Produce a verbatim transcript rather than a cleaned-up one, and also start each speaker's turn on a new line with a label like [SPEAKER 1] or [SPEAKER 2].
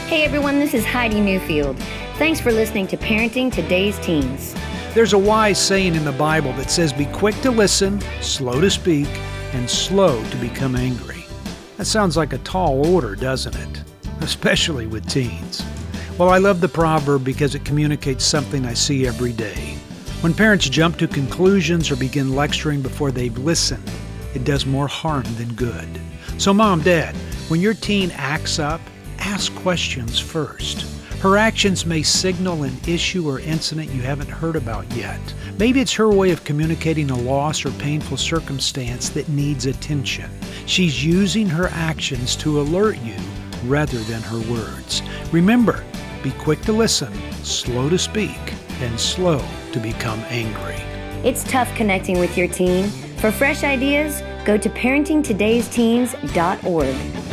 [SPEAKER 1] Hey everyone, this is Heidi Newfield. Thanks for listening to Parenting Today's Teens.
[SPEAKER 2] There's a wise saying in the Bible that says, be quick to listen, slow to speak, and slow to become angry. That sounds like a tall order, doesn't it? Especially with teens. Well, I love the proverb because it communicates something I see every day. When parents jump to conclusions or begin lecturing before they've listened, it does more harm than good. So Mom, Dad, when your teen acts up, ask questions first. Her actions may signal an issue or incident you haven't heard about yet. Maybe it's her way of communicating a loss or painful circumstance that needs attention. She's using her actions to alert you rather than her words. Remember, be quick to listen, slow to speak, and slow to become angry.
[SPEAKER 1] It's tough connecting with your teen. For fresh ideas, go to parenting todays teens dot org.